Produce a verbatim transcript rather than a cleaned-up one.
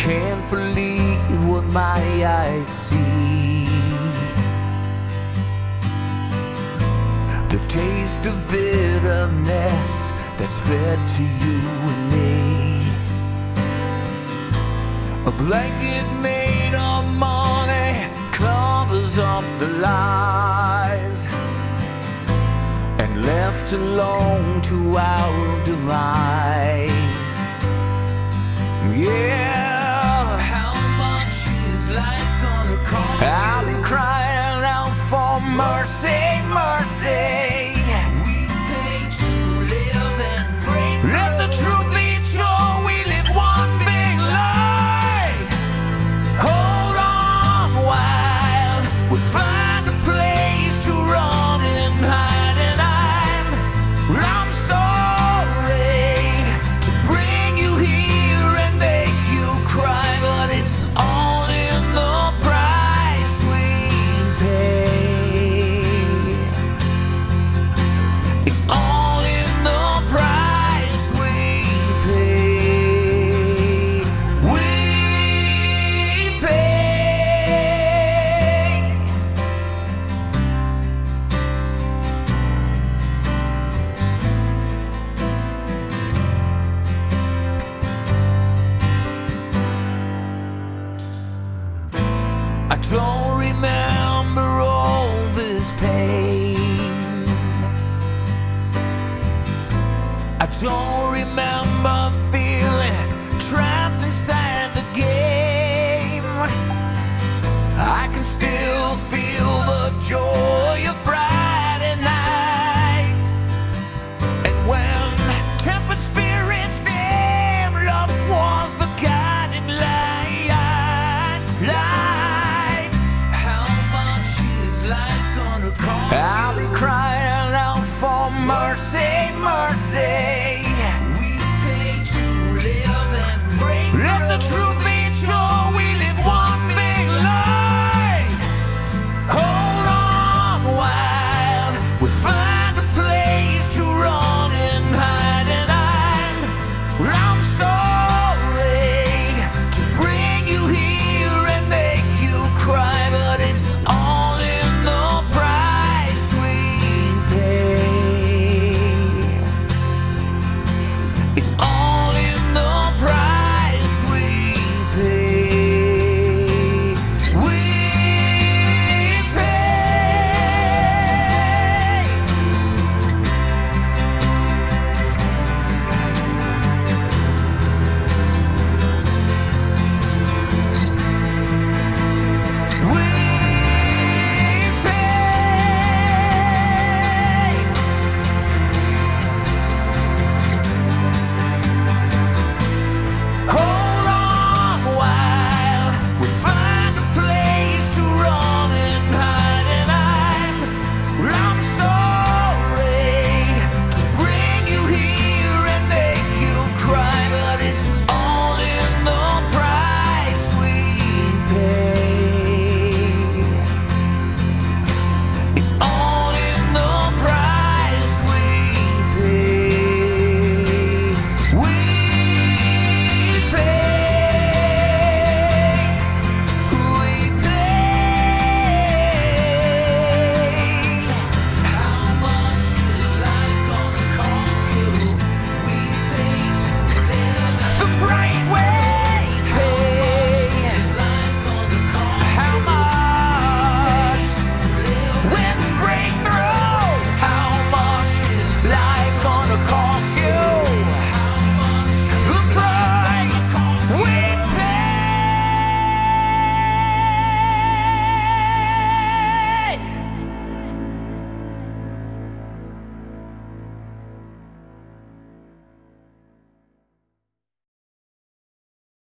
can't believe what my eyes see. The taste of bitterness that's fed to you and me. A blanket made of money covers up the lies, and left alone to our demise. Yeah, how much is life gonna cost you? I'll be crying out for mercy, mercy. We pay to live and break. Let the truth be told, we live one big lie. Hold on while we find a place to run and hide. And I'm, I'm sorry to bring you here and make you cry, but it's all in the price we pay. It's all in the price we pay. We pay. I don't remember all this pain. I don't remember feeling trapped inside the game. I can still feel the joy